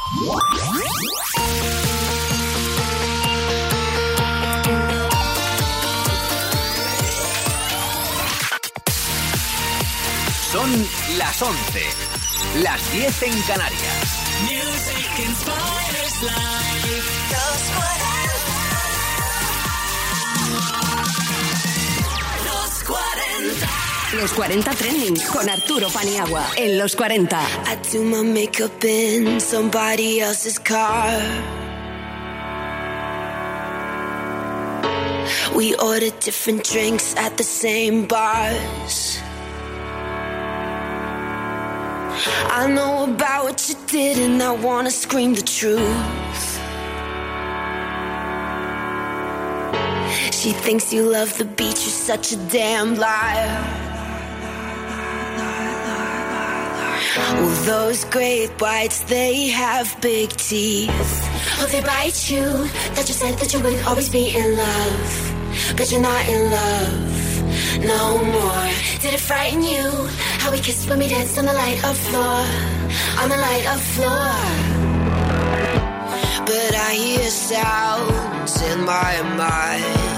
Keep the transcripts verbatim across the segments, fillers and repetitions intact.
Son las once, las diez en Canarias. Music inspires life. Los cuarenta. Los cuarenta Trending con Arturo Paniagua en Los cuarenta. I do my makeup in somebody else's car. We order different drinks at the same bars. I know about what you did and I wanna scream the truth. She thinks you love the beach, you're such a damn liar. Well, those great whites, they have big teeth. Oh, they bite you. That you said that you would always be in love, but you're not in love no more. Did it frighten you? How we kissed when we danced on the light of floor, on the light of floor. But I hear sounds in my mind,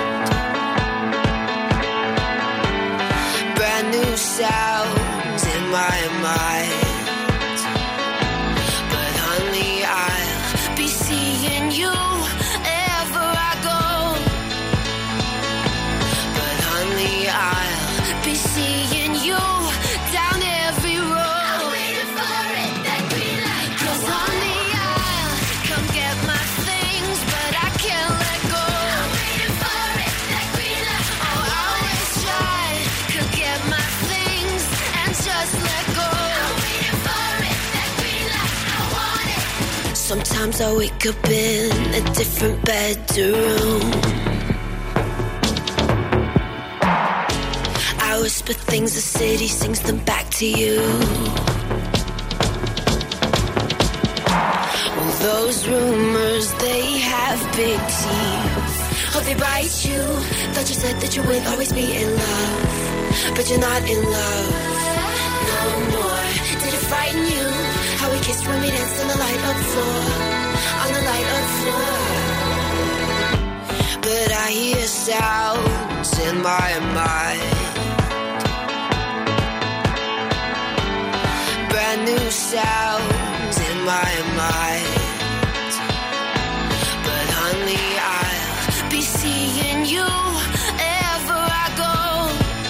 brand new sounds in my mind. But honey, I'll be seeing you ever I go. But honey, I'll be seeing you down every road. I'm waiting for it, that green light. 'Cause honey, I'll come get my things, but I can't let go. I'm waiting for it, that green light. Oh, I always try, could get my things and just let go. I'm waiting for it, that green light. I want it. Sometimes I wake up in a different bedroom. I whisper things, the city sings them back to you. Well, those rumors, they have big teeth. Oh, they bite you. Thought you said that you would always be in love, but you're not in love no more. Did it frighten you? How we kissed when we danced on the light of floor, on the light of floor. But I hear sounds in my mind, brand new sounds in my mind. But honey, I'll be seeing you ever I go.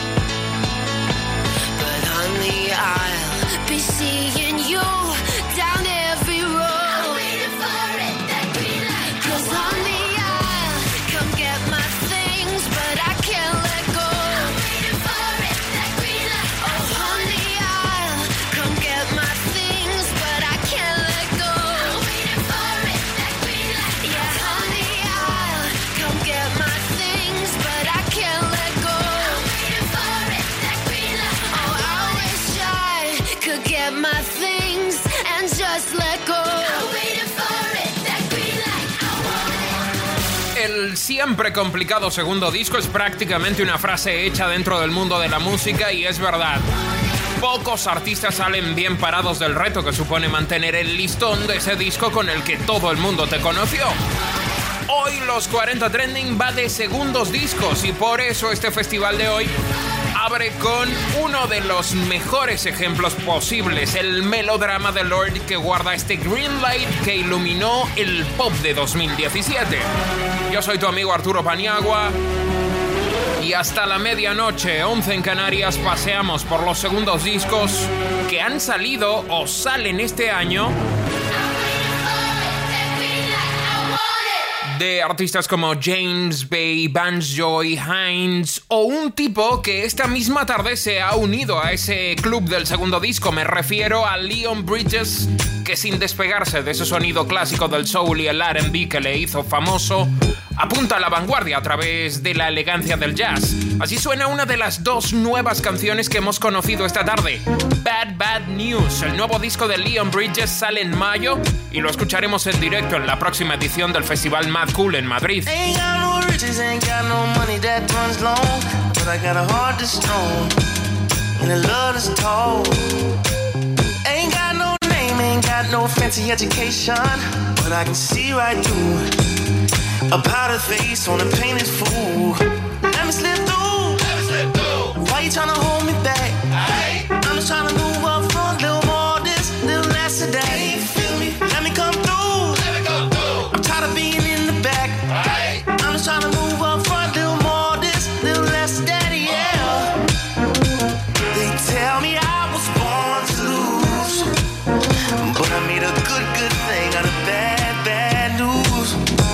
But honey, I'll be seeing you down every road. I'm waiting for it, that green light. 'Cause honey, I'll come get my things, but I can't let go. I'm waiting for it, that green light. Oh honey, I'll come get my things, but I can't let go. I'm waiting for it, that green light. Yeah, honey, I'll come get my things, but I can't let go. I'm waiting for it, that green light. Oh, I always try, could get my things and just let go. I'm waiting for it, that green light. I want it. El siempre complicado segundo disco es prácticamente una frase hecha dentro del mundo de la música y es verdad. Pocos artistas salen bien parados del reto que supone mantener el listón de ese disco con el que todo el mundo te conoció. Hoy Los cuarenta Trending va de segundos discos y por eso este festival de hoy abre con uno de los mejores ejemplos posibles, el melodrama de Lorde que guarda este green light que iluminó el pop de dos mil diecisiete. Yo soy tu amigo Arturo Paniagua y hasta la medianoche, once en Canarias, paseamos por los segundos discos que han salido o salen este año de artistas como James Bay, Vance Joy, Hines o un tipo que esta misma tarde se ha unido a ese club del segundo disco. Me refiero a Leon Bridges, que sin despegarse de ese sonido clásico del soul y el R and B que le hizo famoso, apunta a la vanguardia a través de la elegancia del jazz. Así suena una de las dos nuevas canciones que hemos conocido esta tarde. Bad Bad News, el nuevo disco de Leon Bridges, sale en mayo y lo escucharemos en directo en la próxima edición del Festival Mad Cool en Madrid. Ain't got no riches, ain't got no money that runs long, but I got a heart that's strong and a love that's tall. Ain't got no name, ain't got got no fancy education, but I can see right through a powdered face on a painted fool. Let me slip through. Let me slip through. Why you tryna hold me back? Aye. I'm just tryna move up front, little more this, little less of that. Hey, feel me? Let me come through. Let me come through. I'm tired of being in the back. Aye. I'm just tryna move up front, little more this, little less of that, yeah. They tell me I was born to lose, but I made a good, good thing out of bad, bad news.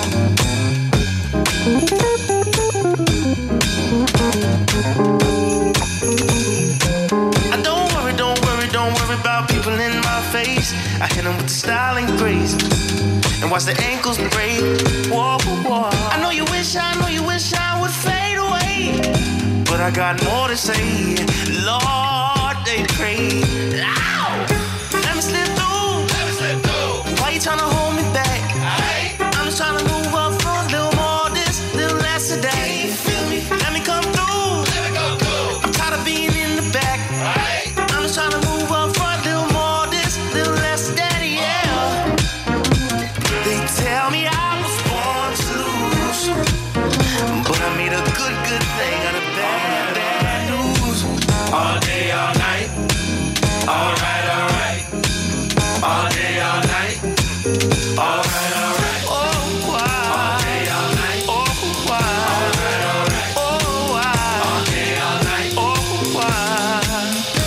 I don't worry, don't worry, don't worry about people in my face. I hit them with the style and grace, and watch the ankles break. Whoa, whoa. I know you wish, I know you wish I would fade away, but I got more to say. Lord, they pray. Ow! Let me slip through. Let me slip through. Why you tryna hold me back? Aye. I'm just tryna move up front, little more this, little less of that. Hey, feel me? Let me come through. Let me come through. I'm tired of being in the back. Aye. I'm just tryna move up front, little more this, little less of that, yeah. They tell me I was born to lose, but I made a good, good thing out of bad, bad news. All day, all night. All right, all right. All day, all night. All right, all right. Oh, wow. All day, all night. Oh, wow. All right, all right. Oh, wow. All day, all night. Oh, wow.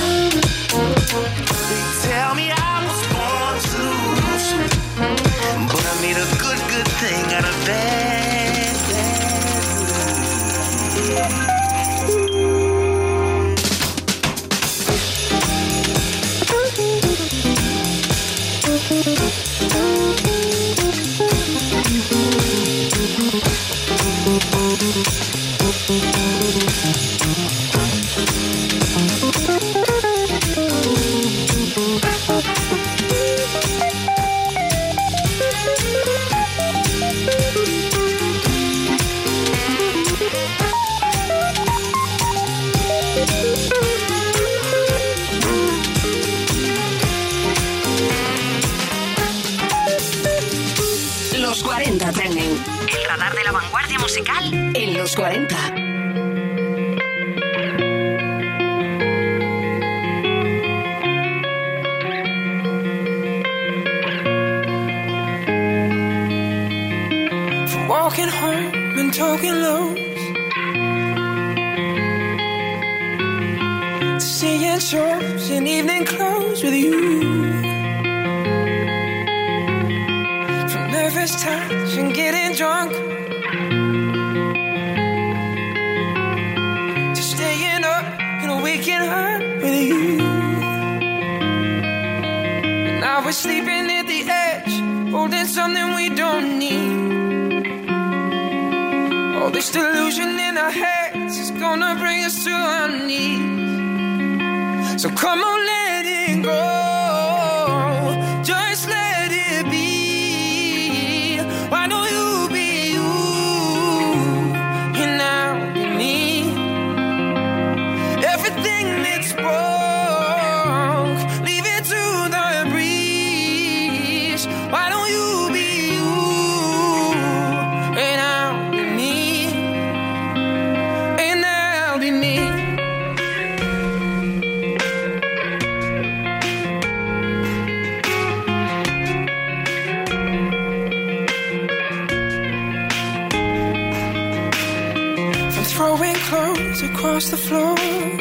They tell me I was born to lose, but I made a good, good thing out of bad, bad. Los cuarenta Trending. El radar de la vanguardia musical En los cuarenta. From walking home and talking lows, to seeing shows in evening clothes with you. Nervous touch and getting drunk, to staying up and waking up with you. And now we're sleeping at the edge, holding something we don't need. All this delusion in our heads is gonna bring us to our knees. So come on, let it go. Just let it be. Why don't you be you, and I'll be me? Everything that's broke, leave it to the breeze. Why don't you be you, and I'll be me, and I'll be me. Throwing clothes across the floor,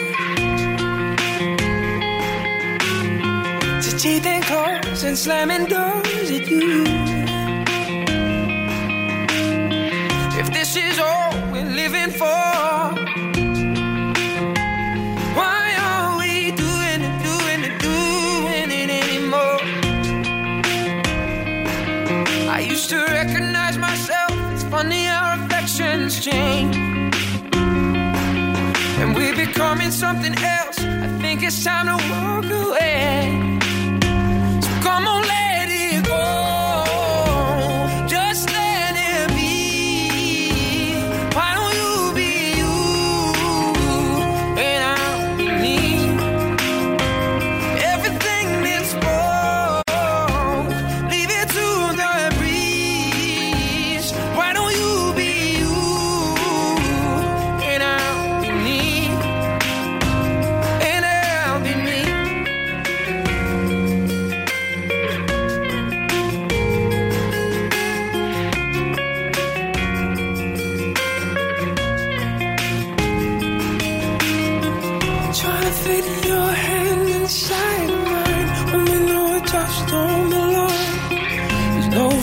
to teething claws and slamming doors at you. If this is all we're living for, why are we doing it, doing it, doing it anymore? I used to recognize myself. It's funny how affections change, and we're becoming something else. I think it's time to walk away. So come on, let it go. Just let it be. Why don't you be you, and I'll be me? Everything that's broke,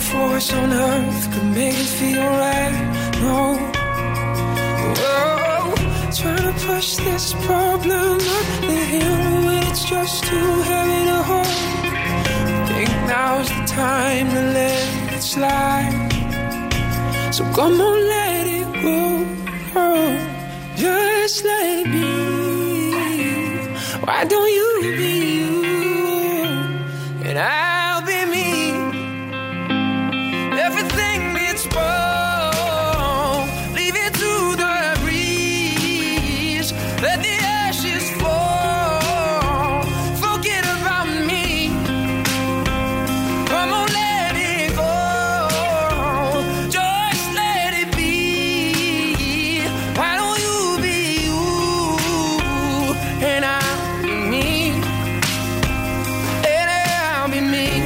force on earth could make it feel right. No, whoa, trying to push this problem up the hill when it's just too heavy to hold. Think now's the time to let it slide. So come on, let it go. Oh, just let it be. Why don't you be you and I'll be me? Everything gets spoiled. Leave it to the breeze. Let the ashes fall. Forget about me. Come on, let it go. Just let it be. Why don't you be you and I'll be me? And I'll be me.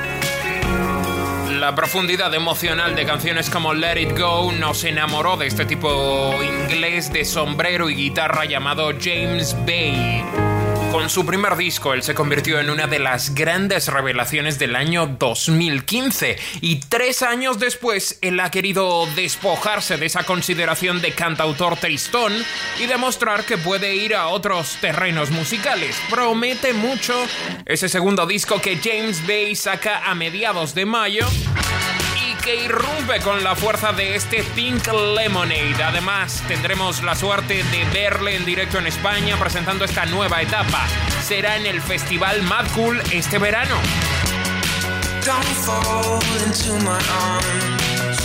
La profundidad emocional de canciones como Let It Go nos enamoró de este tipo inglés de sombrero y guitarra llamado James Bay. Con su primer disco, él se convirtió en una de las grandes revelaciones del año dos mil quince y tres años después él ha querido despojarse de esa consideración de cantautor tristón y demostrar que puede ir a otros terrenos musicales. Promete mucho ese segundo disco que James Bay saca a mediados de mayo y que irrumpe con la fuerza de este Pink Lemonade. Además, tendremos la suerte de verle en directo en España presentando esta nueva etapa. Será en el Festival Mad Cool este verano. Don't fall into my arms.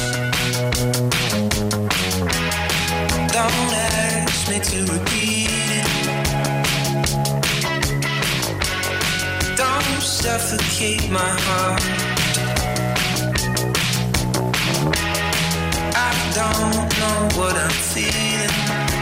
Don't ask me to repeat it. Don't suffocate my heart. I don't know what I'm feeling.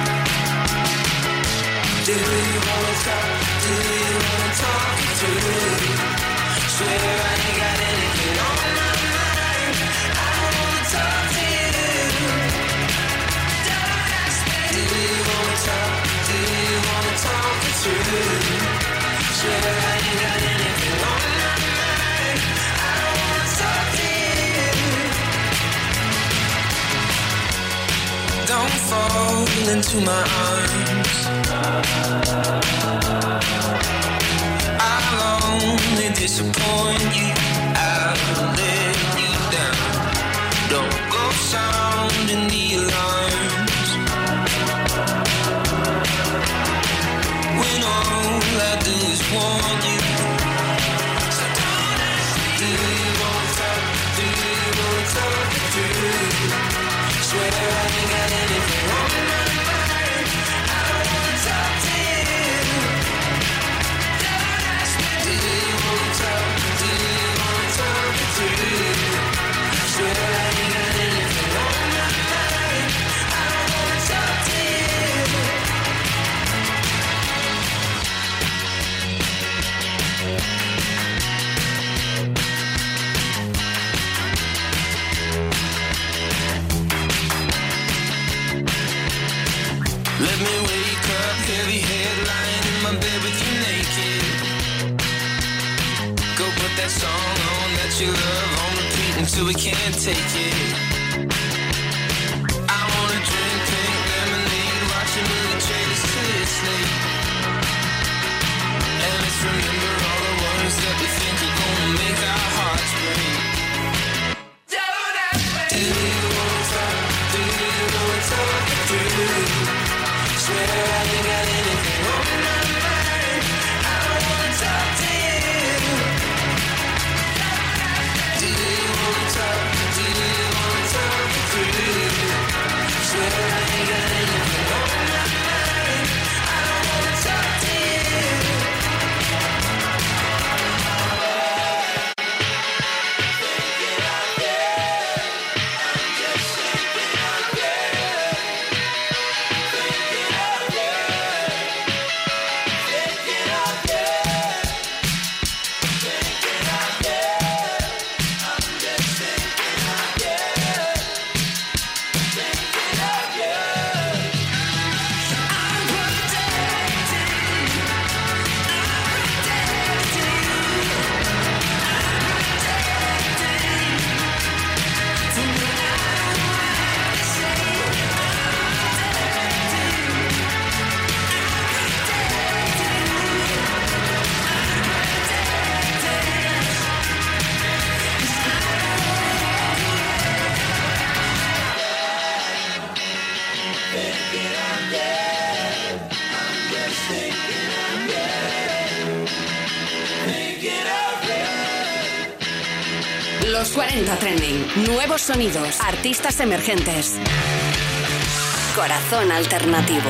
Do you wanna talk? Do you wanna talk it through? Swear I ain't got anything on my mind. I wanna talk to you. Don't ask me. Do you wanna talk? Do you wanna talk it through? Swear I ain't got anything on my mind. I wanna talk to you. Don't fall into my arms. I'll only disappoint you. I'll let you down. Don't go sounding the alarms when all I do is warn you. So don't ask me. Do you wanna talk? Do you wanna talk it through? Swear I ain't got anything on my mind. I wanna talk to you. Don't ask me. Do you wanna talk? Do you wanna talk it through? Swear I ain't got anything on my mind. I wanna talk to you. Let me wake up, heavy head lying in my bed with you naked. Go put that song on that you love on repeat until we can't take it. I wanna drink pink lemonade, watch a movie trailers till it's late. And let's remember all the words that we think are gonna make our hearts break. Don't ask me. Do you wanna talk? Do you wanna talk it through? Swear I ain't got anything on my mind. I wanna talk to you. Do you wanna talk? Do you wanna Los cuarenta Trending. Nuevos sonidos. Artistas emergentes. Corazón alternativo.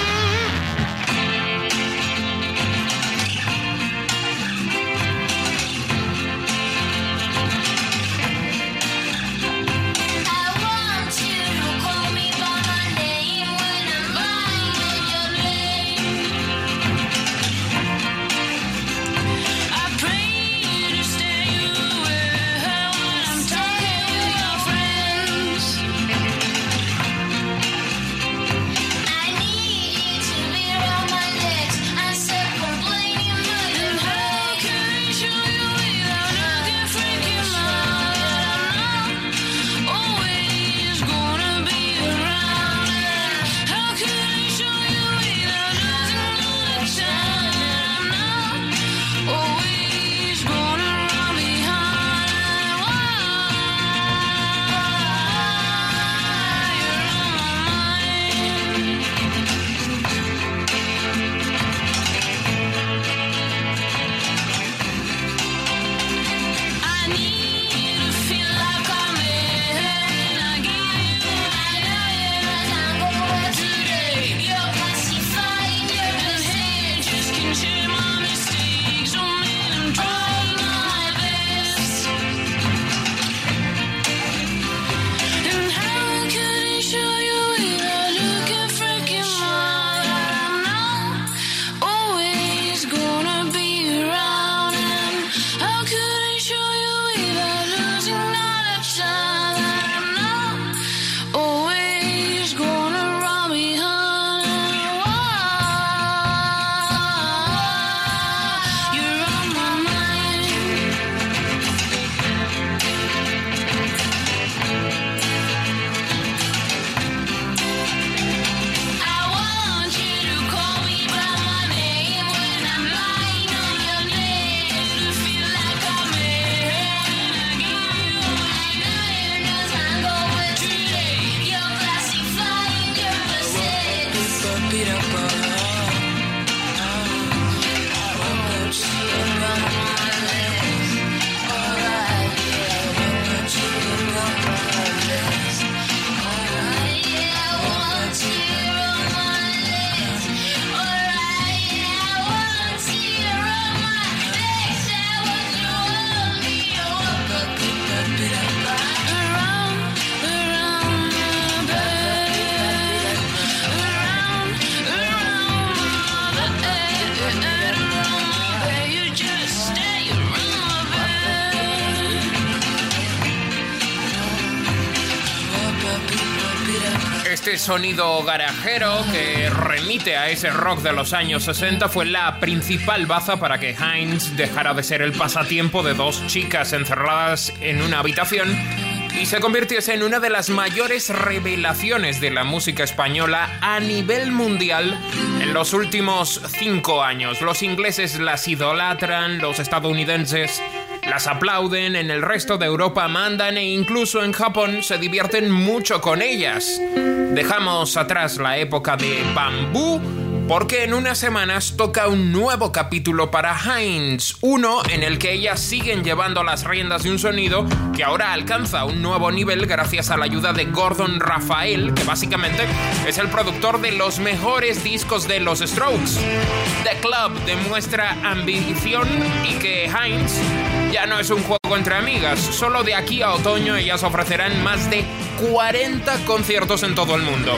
Este sonido garajero que remite a ese rock de los años sesenta fue la principal baza para que Heinz dejara de ser el pasatiempo de dos chicas encerradas en una habitación y se convirtiese en una de las mayores revelaciones de la música española a nivel mundial en los últimos cinco años. Los ingleses las idolatran, los estadounidenses las aplauden, en el resto de Europa mandan e incluso en Japón se divierten mucho con ellas. Dejamos atrás la época de Bambú porque en unas semanas toca un nuevo capítulo para Heinz, uno en el que ellas siguen llevando las riendas de un sonido que ahora alcanza un nuevo nivel gracias a la ayuda de Gordon Raphael, que básicamente es el productor de los mejores discos de los Strokes. The Club demuestra ambición y que Heinz ya no es un juego entre amigas. Solo de aquí a otoño ellas ofrecerán más de cuarenta conciertos en todo el mundo.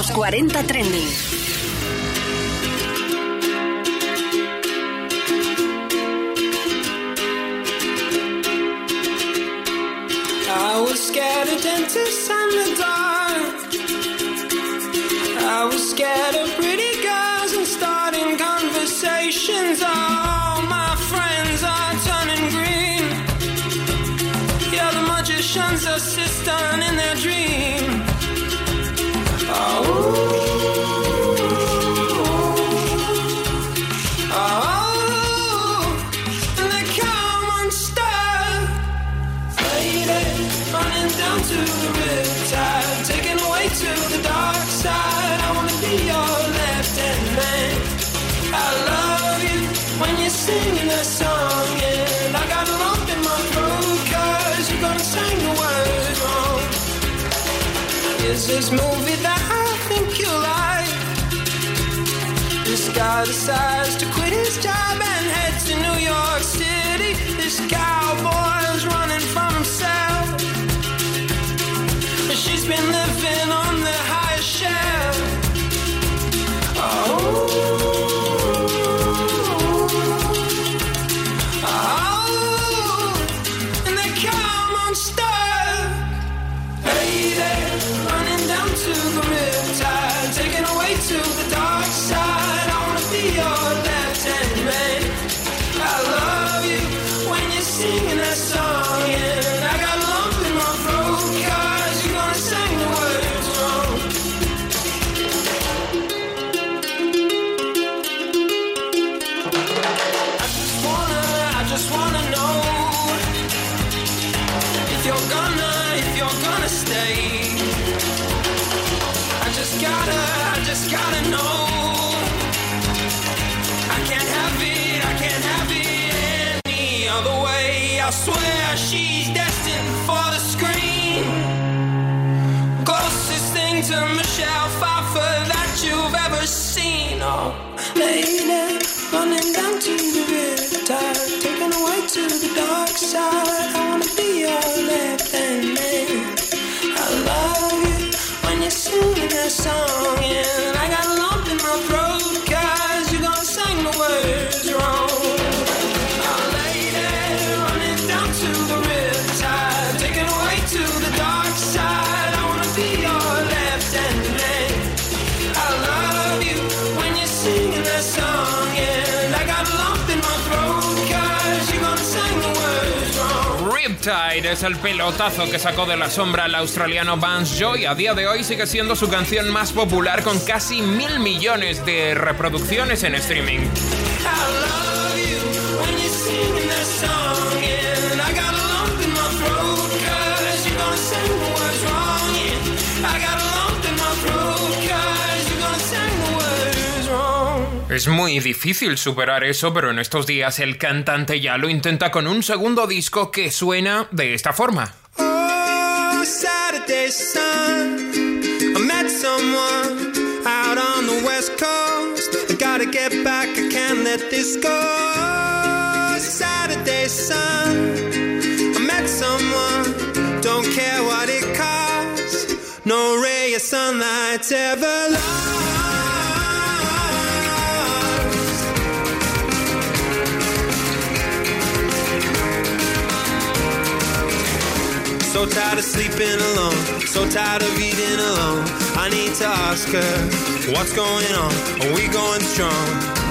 Los cuarenta Trending. I was scared of dentists and the dark. I was scared of pretty girls and starting conversations. All my friends are turning green. Yeah, the magicians assist on in their dream. Oh. Down to the riptide, taken away to the dark side. I wanna be your left-hand man. I love you when you're singing that song, and I got a lump in my throat 'cause you're gonna sing the words wrong. Is this movie that I think you like? This guy decides to quit his job and head to New York City. This cowboy's running from himself. She's been living on the highest shelf. Oh, oh, and they come unstuck. Hey there, running down to the riptide, taken away to the dark side. I wanna be your left-hand man. I love you when you're singing that song, and I got a lump in my throat 'cause you're gonna sing the words wrong. I just wanna, I just wanna know if you're gonna, if you're gonna stay. I just gotta, I just gotta know. I can't have it, I can't have it any other way. I swear she's destined for the screen. Closest thing to Michelle Pfeiffer that you've ever seen. Oh, lady, running down to the riptide, taken away to the dark side. I wanna be your left-hand man. I love you when you're singing that song, and I got a lump in my throat 'cause you're gonna sing the words wrong. Oh, lady, running down to the riptide, taken away to the dark side. I wanna be your left-hand man. I love you when you're singing that song, and I got a lump in my throat 'cause you're gonna sing the words wrong. Riptide es el pelotazo que sacó de la sombra el australiano Vance Joy. A día de hoy sigue siendo su canción más popular, con casi mil millones de reproducciones en streaming. I love you when you're singing that song, and I got a lump in my throat 'cause you're gonna sing the words wrong. Yeah, I got a lump in my throat 'cause you're gonna sing the words wrong. Es muy difícil superar eso, pero en estos días el cantante ya lo intenta con un segundo disco que suena de esta forma. Oh, Saturday sun, I met someone out on the west coast. I gotta get back, I can't let this go. Saturday sun, I met someone, don't care what it costs. No ray of sunlight's ever lost. So tired of sleeping alone, so tired of eating alone. I need to ask her, what's going on? Are we going strong?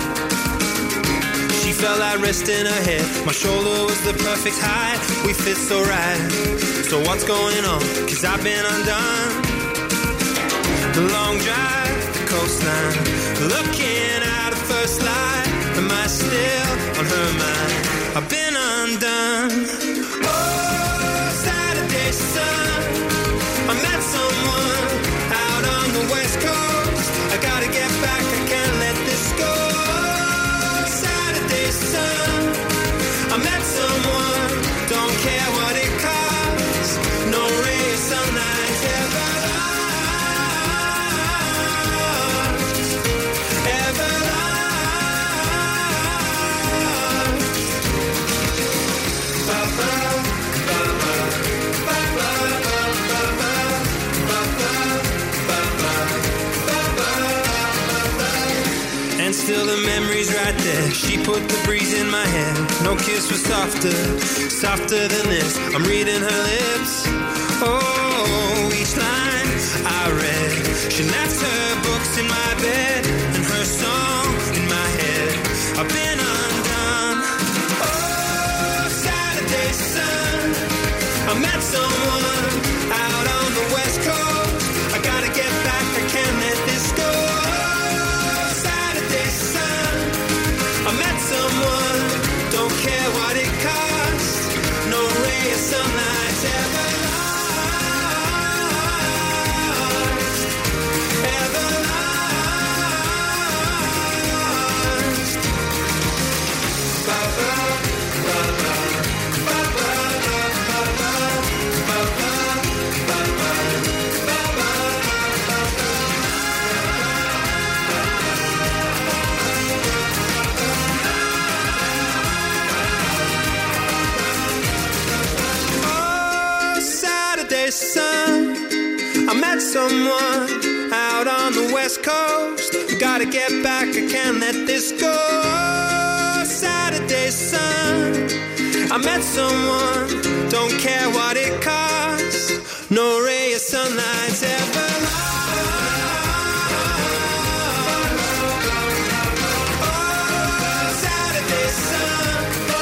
She felt like rest in her head. My shoulder was the perfect height. We fit so right. So what's going on? 'Cause I've been undone. The long drive, the coastline, looking at a first light. Am I still on her mind? I've been undone. Oh, Saturday sun, I met someone out on the west coast. I gotta get back, I can't let this go. Saturday sun, I met someone, don't care what it costs. No ray of sunlight ever lost, ever lost. Ba-ba. right there. She put the breeze in my hair. No kiss was softer, softer than this. I'm reading her lips. Oh, each line I read. She left her books in my bed and her song in my head. I've been undone. Oh, Saturday sun. I met someone out on the West Coast. I gotta get back, I can't let this go. Oh, Saturday sun. I met someone, don't care what it costs. No ray of sunlight's ever lost, ever lost. Ba-ba, ba-ba, ba-ba, ba-ba, ba-ba, ba-ba, ba-ba, oh, Saturday sun. I met someone out on the West Coast. Gotta get back, I can't let this go. Oh, Saturday sun. I met someone, don't care what it costs. No ray of sunlight's ever lost. Oh, Saturday sun.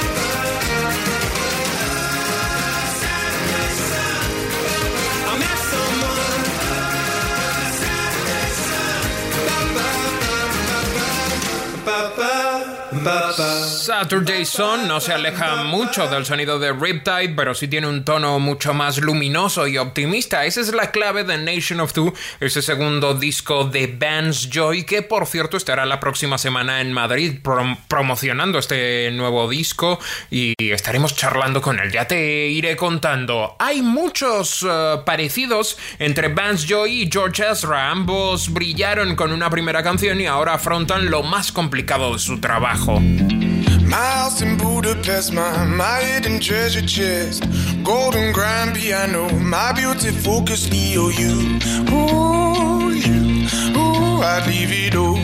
Saturday sun. I met someone. Saturday sun. Ba, ba, ba, ba, ba, ba, ba. Saturday Sun no se aleja mucho del sonido de Riptide, pero sí tiene un tono mucho más luminoso y optimista. Esa es la clave de Nation of Two, ese segundo disco de Vance Joy, que por cierto estará la próxima semana en Madrid prom- promocionando este nuevo disco y estaremos charlando con él. Ya te iré contando. Hay muchos uh, parecidos entre Vance Joy y George Ezra. Ambos brillaron con una primera canción y ahora afrontan lo más complicado de su trabajo. My house in Budapest, my, my hidden treasure chest, golden grand piano, my beauty focus E O U. Ooh, you, ooh, I'd leave it all.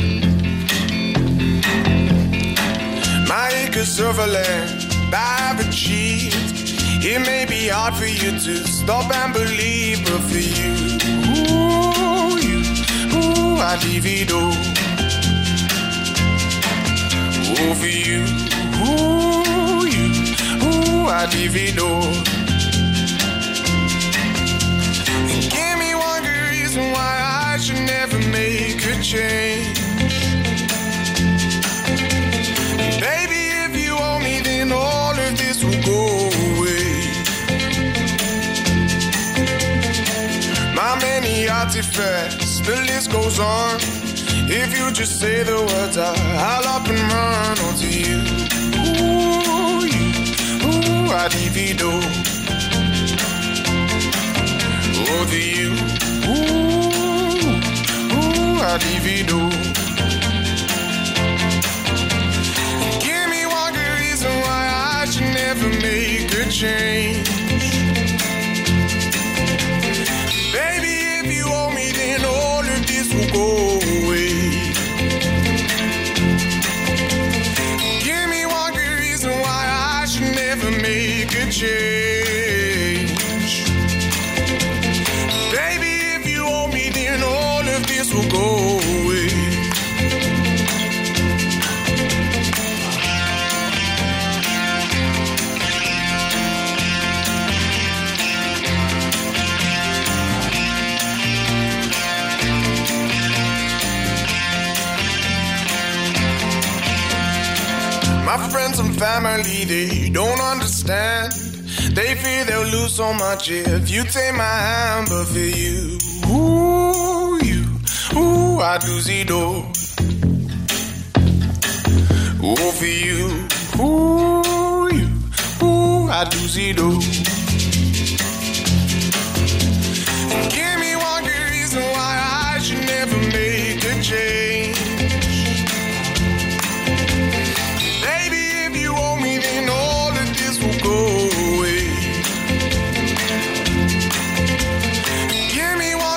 My acres of land I've achieved. It may be hard for you to stop and believe, but for you, ooh, you, ooh, I'd leave it all. Oh, for you, ooh, you, ooh, I'd leave it all. And give me one good reason why I should never make a change. And baby, if you owe me, then all of this will go away. My many artifacts, the list goes on. If you just say the words, I'll up and run onto you. Ooh, you, ooh, I'd leave it all. Oh, to you, ooh, ooh, I'd leave it all. Give me one good reason why I should never make a change. Baby, if you owe me, then all of this will go away. Make a change. Baby, if you owe me, then all of this will go away. My friends and family, they don't understand. They fear they'll lose so much if you take my hand. But for you, ooh, you, ooh, I'd lose it all. Oh, for you, ooh, you, ooh, I'd lose it all. Give me one good reason why I should never make a change.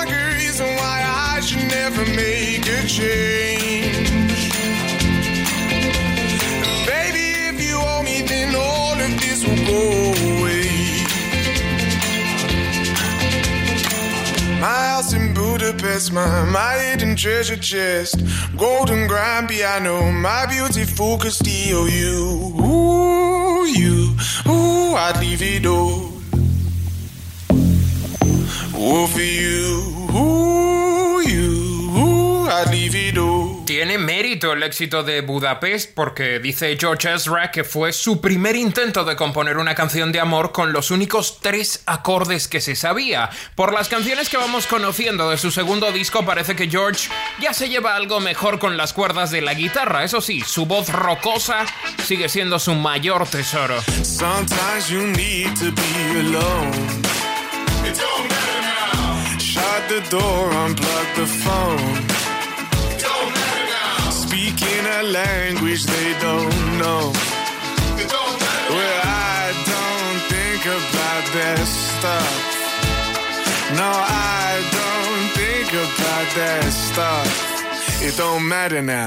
Change. this will go away. My house in Budapest, my, my hidden treasure chest, golden grand piano, my beautiful Castillo. You, ooh, you, ooh, I'd leave it all. Oh, for you, ooh, you, ooh, I'd leave it all. Tiene mérito el éxito de Budapest porque dice George Ezra que fue su primer intento de componer una canción de amor con los únicos tres acordes que se sabía. Por las canciones que vamos conociendo de su segundo disco parece que George ya se lleva algo mejor con las cuerdas de la guitarra. Eso sí, su voz rocosa sigue siendo su mayor tesoro. Sometimes you need to be alone. It don't matter now. Shut the door, unplug the phone. Speaking a language they don't know. Well, I don't think about that stuff. No, I don't think about that stuff. It don't matter now.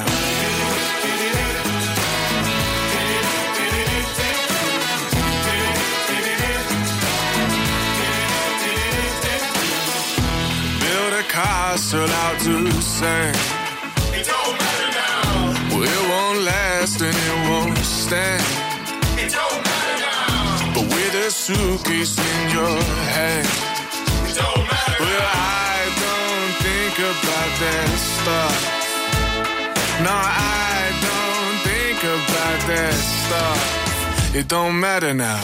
Build a castle out to sing. It don't matter now. Well, it won't last and it won't stand. It don't matter now. But with a suitcase in your hand. It don't matter. Well, I don't think about that stuff. No, I don't think about that stuff. It don't matter now.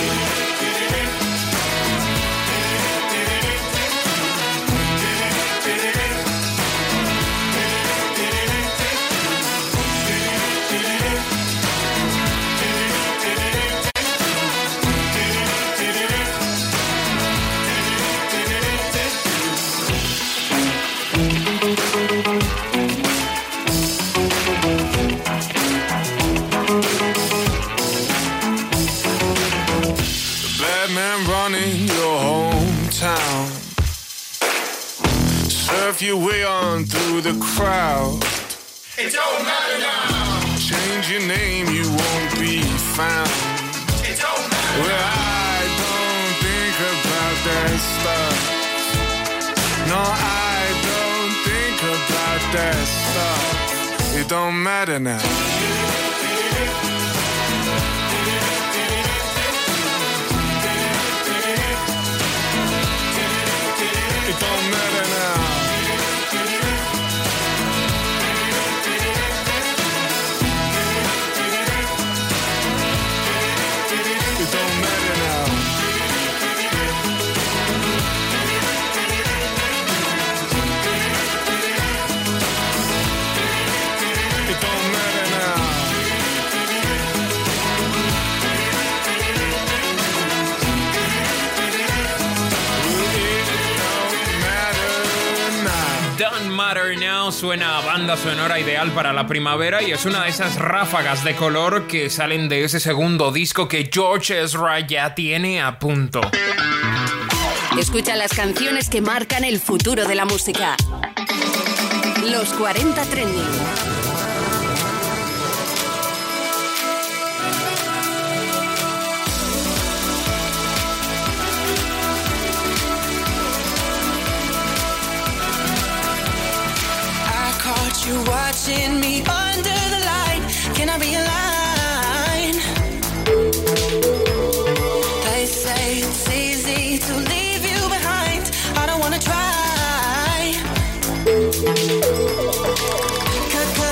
Running your hometown, surf your way on through the crowd. It don't matter now. Change your name, you won't be found. It don't matter. Well, I don't think about that stuff. No, I don't think about that stuff. It don't matter now. It don't matter now. It don't matter now. It don't matter now. Don't Matter Now suena a banda sonora ideal para la primavera y es una de esas ráfagas de color que salen de ese segundo disco que George Ezra ya tiene a punto. Escucha las canciones que marcan el futuro de la música. Los cuarenta Trending. You watching me under the light. Can I be a line? They say it's easy to leave you behind. I don't wanna try. Cause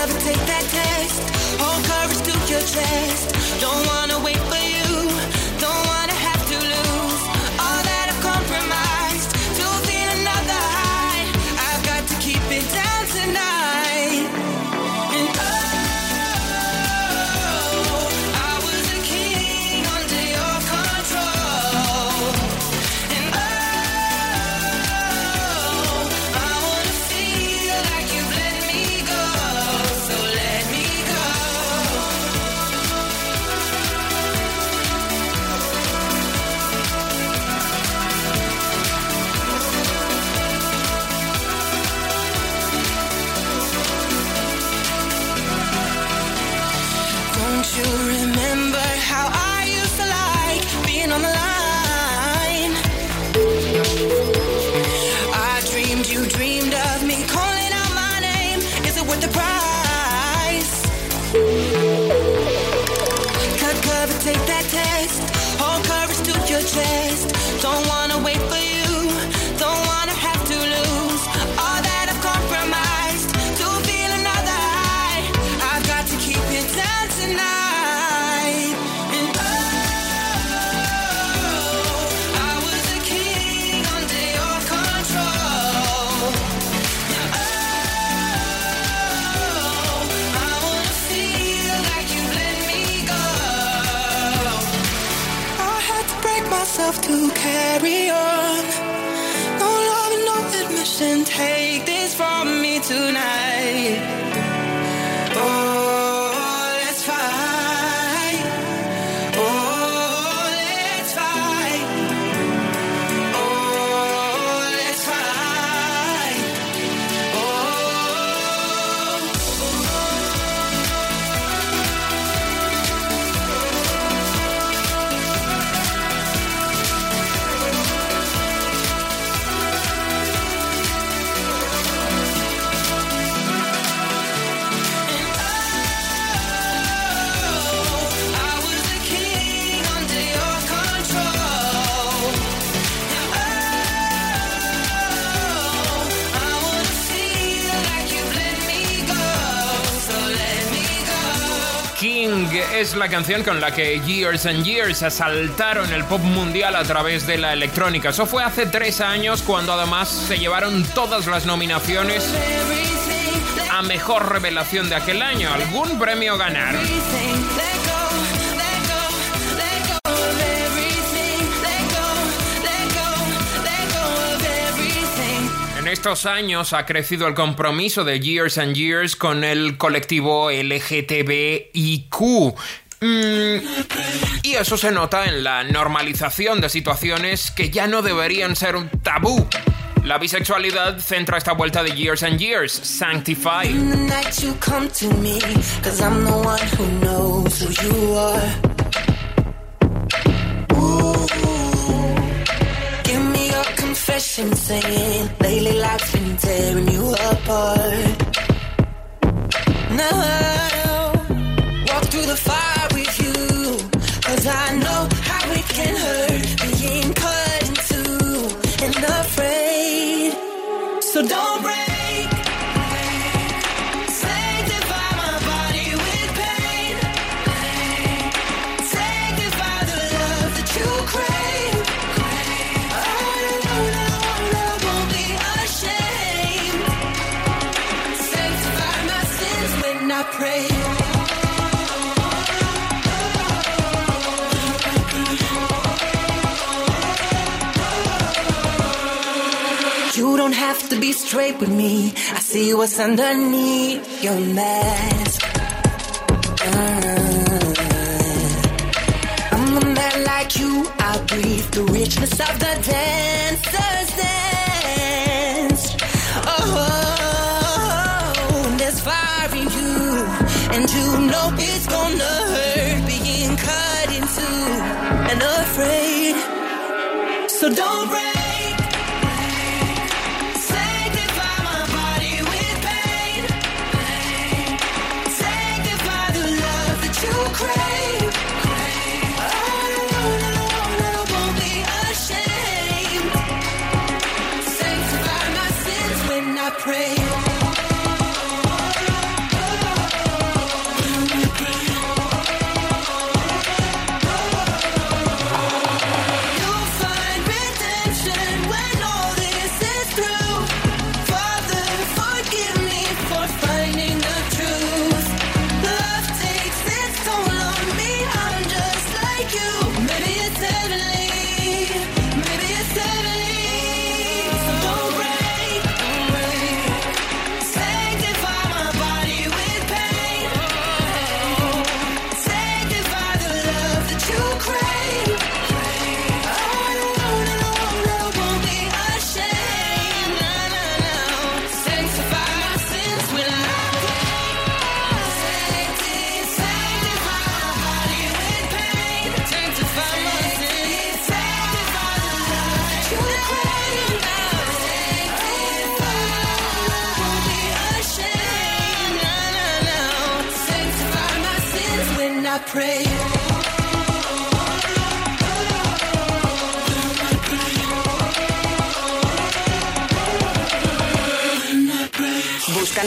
ever take that test. Hold courage to your chest. Don't wanna wait for you. Don't wanna have to lose all that I've compromised to feel another high. I've got to keep it down tonight. And oh, I was a king under your control. Now, oh, I wanna feel like you let me go. I had to break myself to carry on. No love and no admission. Take this from me tonight. Oh, let's fight. Oh, let's fight. Oh, let's fight. I was a king under your control. Now, oh, I wanna feel like you've let me go. So let me go. King es la canción con la que Years and Years asaltaron el pop mundial a través de la electrónica. Eso fue hace tres años, cuando además se llevaron todas las nominaciones Everything, a mejor revelación de aquel año. Algún premio ganar. everything, let go, let go, let go of everything. Let go, let go, let go of everything. En estos años ha crecido el compromiso de Years and Years con el colectivo L G T B I Q. Mm, y eso se nota en la normalización de situaciones que ya no deberían ser un tabú. La bisexualidad centra esta vuelta de Years and Years, Sanctify. In the night you come to me, 'cause I'm the one who knows who you are. Ooh, give me your confession, saying lately life's been tearing you apart. Now, walk through the fire with you, 'cause I know how it can hurt, being cut in two and afraid. So don't break. Sanctify my body with pain. Sanctify the love that you crave. Oh, no, no, no, won't be ashamed. Sanctify my sins when I pray. You don't have to be straight with me. I see what's underneath your mask. Uh, I'm a man like you. I breathe the richness of the dancer's dance. Oh, there's fire in you, and you know it's gonna hurt being cut in two and afraid. So don't break. Crave, crave. Oh, no, no, no, won't be ashamed. Sanctify my sins when I pray. You'll find redemption when all this is through. Father, forgive me for finding the truth. Love takes its toll on me. I'm just like you. Maybe it's heavenly. Maybe it's heavenly. So don't break, don't break. Sanctify my body with pain. Sanctify the love that you crave. Oh, no, no, no, no, won't be ashamed. No, no, no. Sanctify my sins when I Sanctify, sanctify my body with pain. Sanctify my sins. Sanctify the love that you crave. Sanctify, won't be ashamed. No, no, no. Sanctify my sins when I pray.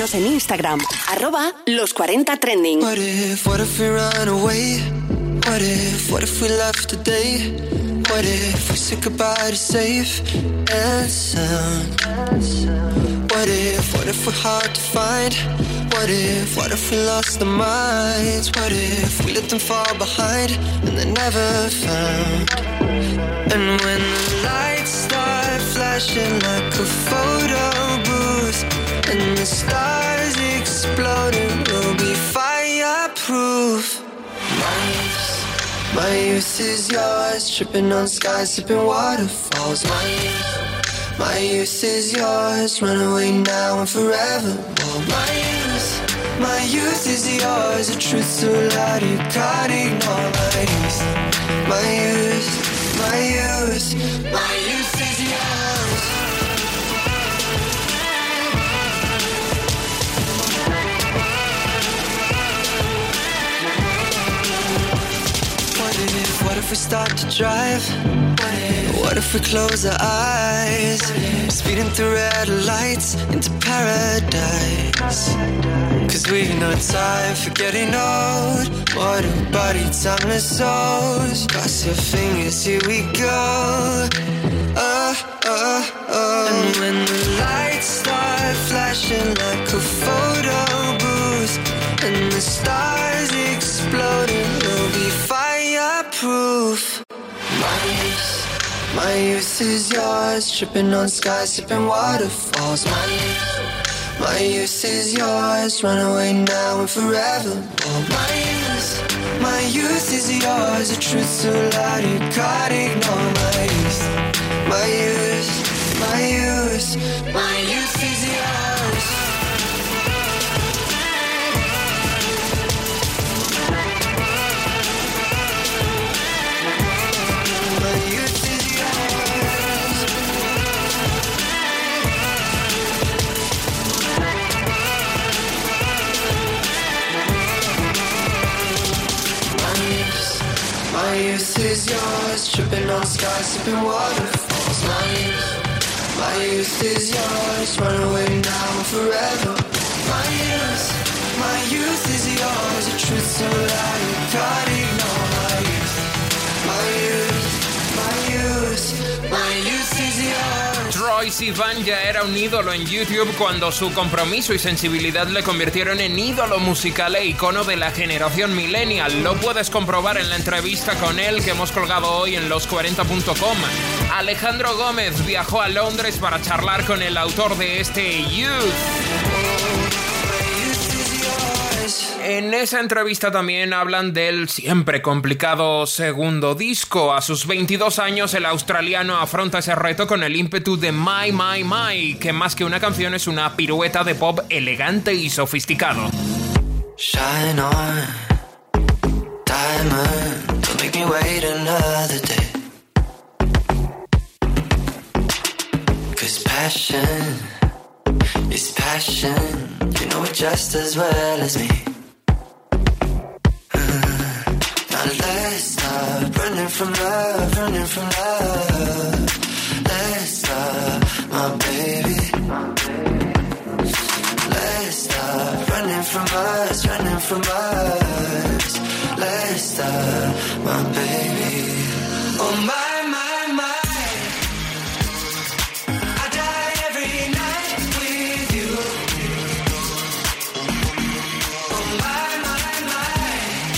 Síguenos en Instagram, arroba los cuarenta trending. What if, what if we run away? What if, what if we left today? What if we said goodbye to safe and sound? What if, what if we're hard to find? What if, what if we lost our minds? What if we let them fall behind and they're never found? And when the lights start flashing like a photo booth and the stars exploding, we'll be fireproof. My youth, my youth is yours, tripping on skies, sipping waterfalls. My youth, my youth is yours, run away now and forevermore. My youth, my youth is yours, the truth so loud you can't ignore. My youth, my youth, my youth, my youth is yours. What if, what if we start to drive? What if, what if we close our eyes? Speeding through red lights into paradise. Cause we know time for getting old. Mortal body, timeless souls. Cross your fingers, here we go. Oh, oh, oh. And when the lights start flashing like a photo booth and the stars exploding, we'll be fireproof. My youth, my youth is yours, tripping on skies, sipping waterfalls. My youth, my youth is yours, run away now and forevermore. My youth, my youth is yours, the truth so loud you can't ignore. My youth, my youth, my youth, my youth is yours. My youth is yours, tripping on skies, sipping waterfalls. My youth, my youth is yours, run away now and forever. My youth, my youth is yours, the truth so loud you can't ignore. My youth, my youth, my youth, my youth is yours. Troye Sivan ya era un ídolo en YouTube cuando su compromiso y sensibilidad le convirtieron en ídolo musical e icono de la generación millennial. Lo puedes comprobar en la entrevista con él que hemos colgado hoy en los cuarenta punto com. Alejandro Gómez viajó a Londres para charlar con el autor de este Youth. En esa entrevista también hablan del siempre complicado segundo disco. A sus veintidós años, el australiano afronta ese reto con el ímpetu de My, My, My, que más que una canción es una pirueta de pop elegante y sofisticado. Shine on, diamond, don't make me wait another day. Cause passion is passion, you know it just as well as me. Let's stop running from love, running from love. Let's stop, my baby. Let's stop running from us, running from us. Let's stop, my baby. Oh my, my, my. I die every night with you. Oh my, my, my.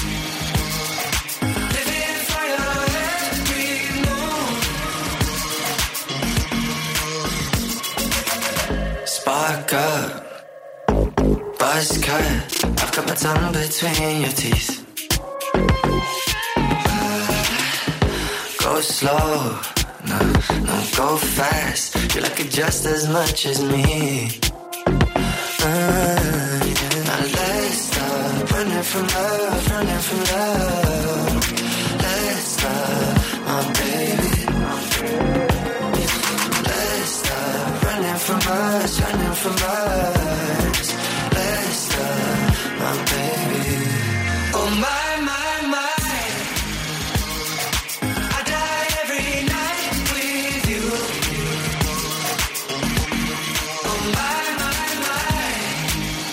Living for your every move. Spark up. Buzz cut, I've got my tongue between your teeth. Go slow, no, no, go fast. You like it just as much as me. Uh, yeah. Now let's stop running from love, running from love. Let's stop, my baby. Let's stop running from us, running from us. Let's stop, my baby. Oh my, my, my. I die every night with you. Oh my, my, my.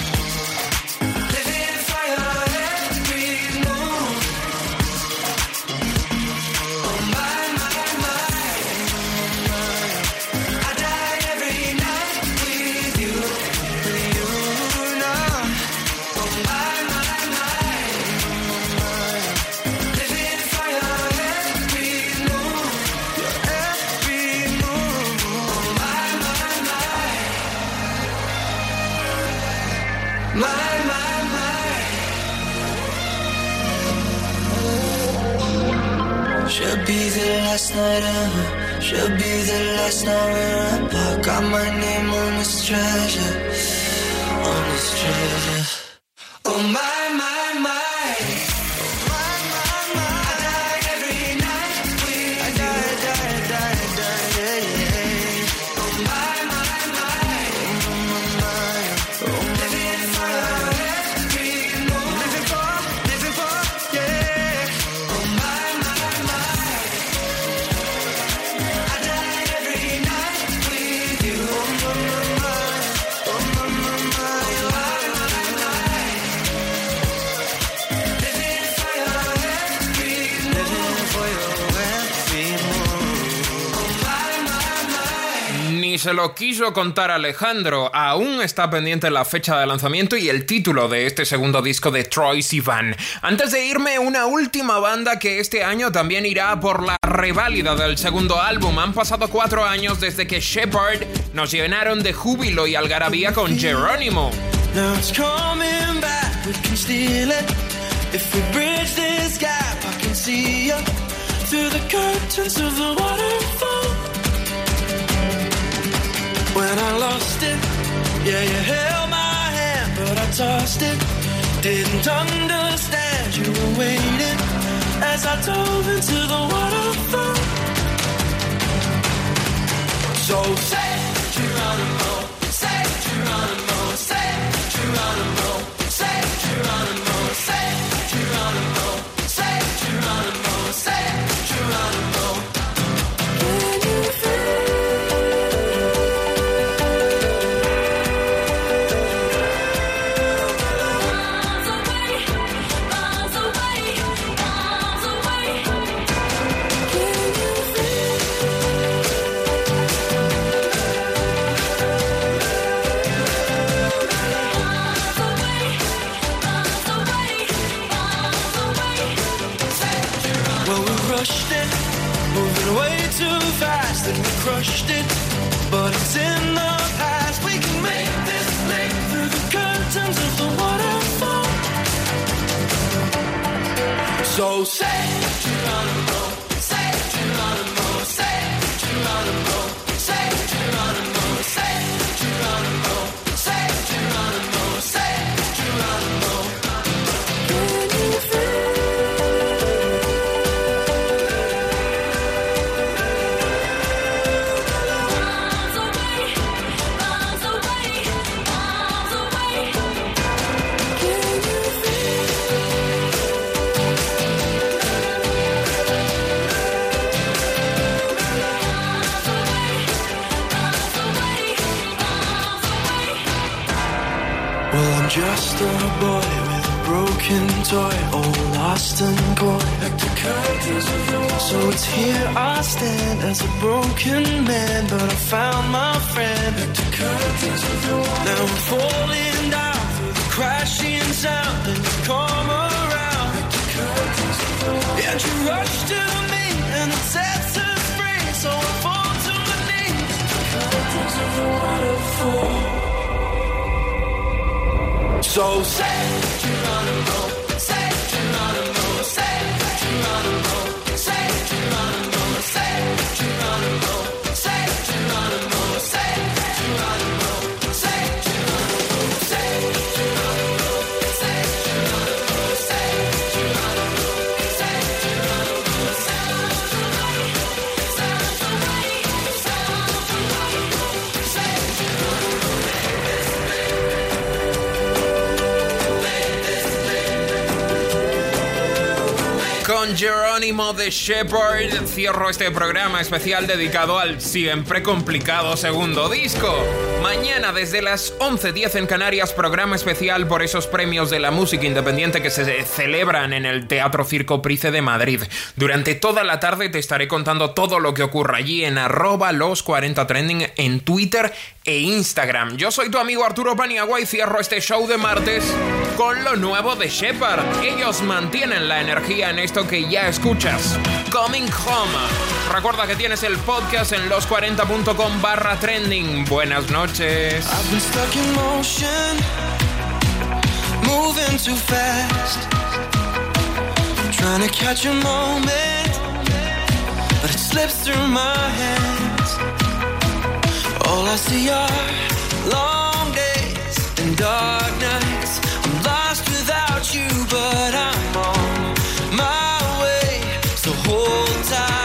Should be the last night ever. Should be the last night we're apart. Got my name on this treasure, on this treasure. Oh my, my, my. Se lo quiso contar Alejandro. Aún está pendiente la fecha de lanzamiento y el título de este segundo disco de Troye Sivan. Antes de irme, una última banda que este año también irá por la reválida del segundo álbum. Han pasado cuatro años desde que Shepherd nos llenaron de júbilo y algarabía con Geronimo. Now it's coming back, we can steal it. If we bridge this gap, I can see you through the curtains of the waterfall. When I lost it, yeah, you held my hand, but I tossed it. Didn't understand you were waiting as I dove into the waterfall. So say Geronimo, say Geronimo, say Geronimo, say Geronimo, say Geronimo, say Geronimo, say Geronimo. Can you feel? Moving way too fast and we crushed it, but it's in the past. We can make this leap through the curtains of the waterfall. So say Geronimo, say Geronimo, say Geronimo, say Geronimo, say Geronimo, say Geronimo, say Geronimo. Can you feel? Just a boy with a broken toy, all lost and coy. Like the curtains of the wall. So it's here I stand as a broken man, but I found my friend. Like the curtains of the wall. Now I'm falling down through the crashing sound, and you come around. Like the curtains of the wall. And you rush to me, and it sets us free. So I fall to my knees. The curtains of the waterfall. So say Geronimo, say Geronimo, say Geronimo, say Geronimo, say Geronimo, say Geronimo, say Geronimo, say Geronimo, say Geronimo, say Geronimo, say Geronimo, say Geronimo, sounds right, sounds right, sounds right, say Geronimo. Con Geronimo de Shepherd cierro este programa especial dedicado al siempre complicado segundo disco. Mañana desde las once diez en Canarias, programa especial por esos premios de la música independiente que se celebran en el Teatro Circo Price de Madrid. Durante toda la tarde te estaré contando todo lo que ocurra allí en arroba los cuarenta trending en Twitter e Instagram. Yo soy tu amigo Arturo Paniagua y cierro este show de martes con lo nuevo de Shepherd. Ellos mantienen la energía en esto que ya escuchas, Coming Home. Recuerda que tienes el podcast en los cuarenta punto com barra trending. Buenas noches. I've been stuck in motion, moving too fast, trying to catch a moment slips through my hands. All I see are long days and dark nights. I'm lost without you, but I'm on my way, so hold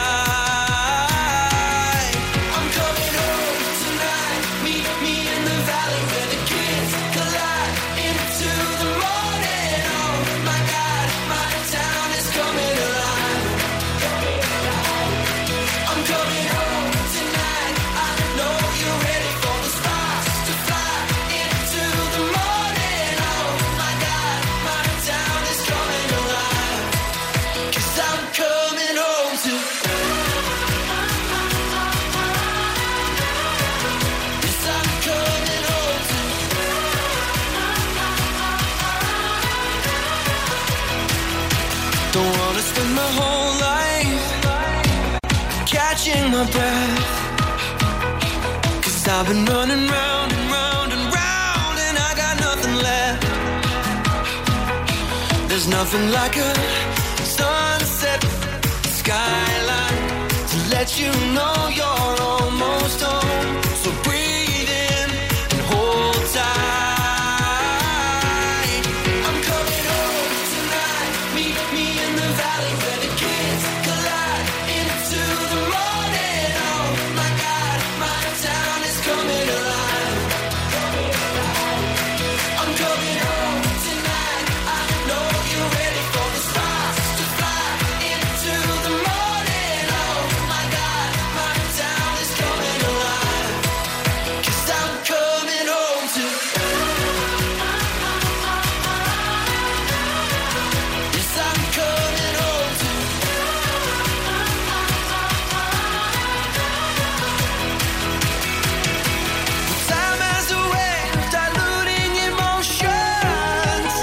tight. I'm coming home tonight. Meet me in the valley where the kids collide into the morning. Oh my God, my town is coming alive. I'm coming home tonight. I know you're ready for the stars to fly into the morning. Oh my God, my town is coming alive. 'Cause I'm coming home to. Yes, I'm coming home to. Don't wanna spend my whole life catching my breath. 'Cause I've been running round and round and round and I got nothing left. There's nothing like a sunset skyline to let you know you're almost home. So breathe in and hold tight. I'm coming home tonight. Meet me in the valley where the kids collide into the morning. Oh my God, my town is coming alive. I'm coming home tonight. I know you're ready for the stars to fly into the morning. Oh my God, my town is coming alive. 'Cause I'm coming home to. Yes, I'm coming home to. Time has a way of diluting emotions,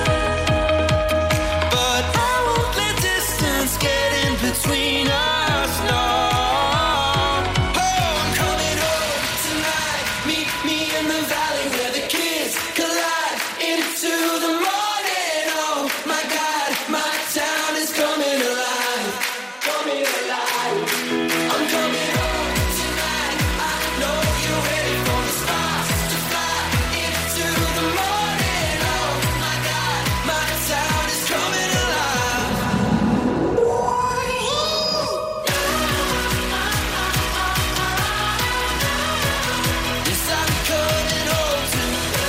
but I won't let distance get in between us, no. Oh, I'm coming home tonight. Meet me in the valley where the kids collide into the morning. Oh my God, my town is coming alive. Coming alive. I'm coming home tonight. I know you're ready for the stars to fly into the morning. Oh my God, my town is coming alive. Yes, I'm coming home to.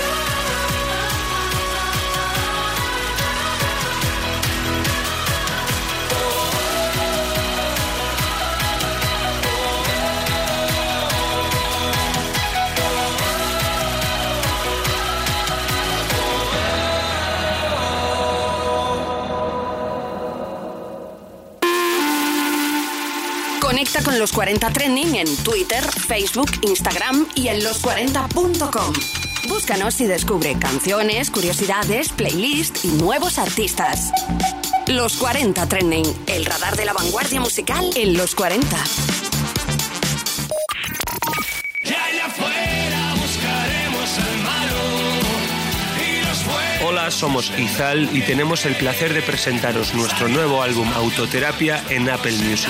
Conecta con los cuarenta Trending en Twitter, Facebook, Instagram y en los cuarenta punto com. Búscanos y descubre canciones, curiosidades, playlists y nuevos artistas. Los cuarenta Trending, el radar de la vanguardia musical en los cuarenta. Hola, somos Izal y tenemos el placer de presentaros nuestro nuevo álbum Autoterapia en Apple Music.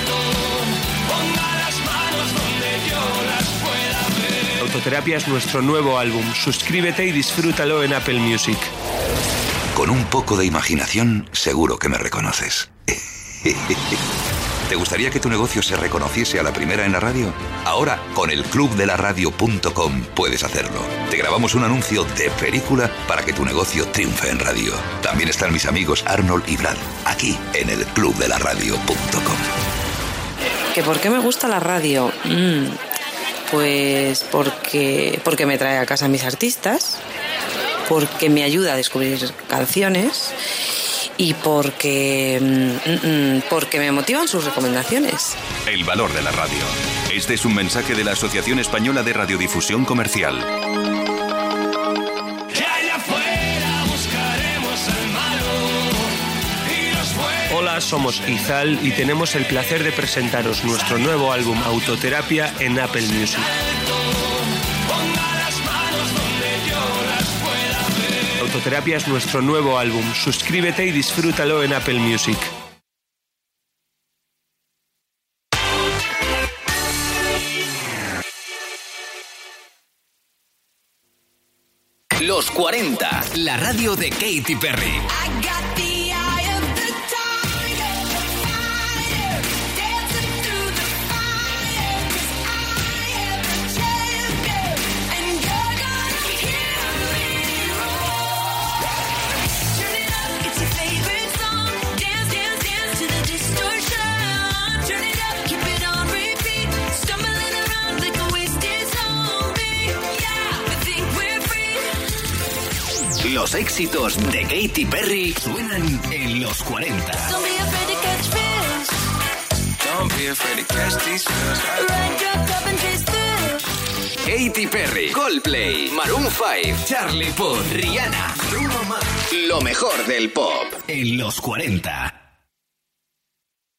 Autoterapia es nuestro nuevo álbum. Suscríbete y disfrútalo en Apple Music. Con un poco de imaginación, seguro que me reconoces. ¿Te gustaría que tu negocio se reconociese a la primera en la radio? Ahora, con el club de la radio punto com puedes hacerlo. Te grabamos un anuncio de película para que tu negocio triunfe en radio. También están mis amigos Arnold y Brad, aquí en el club de la radio punto com. ¿Que por qué me gusta la radio? Mm, pues porque, porque me trae a casa a mis artistas, porque me ayuda a descubrir canciones y porque, mm, mm, porque me motivan sus recomendaciones. El valor de la radio. Este es un mensaje de la Asociación Española de Radiodifusión Comercial. Hola, somos Izal y tenemos el placer de presentaros nuestro nuevo álbum Autoterapia en Apple Music. Autoterapia es nuestro nuevo álbum. Suscríbete y disfrútalo en Apple Music. Los cuarenta, la radio de Katy Perry. Los éxitos de Katy Perry suenan en los cuarenta. Don't be afraid to catch fish. Don't be afraid to catch these fish. Ride your cup and chase through. Katy Perry, Coldplay, Maroon five, Charlie Puth, Rihanna, Bruno Mars. Lo mejor del pop en los cuarenta.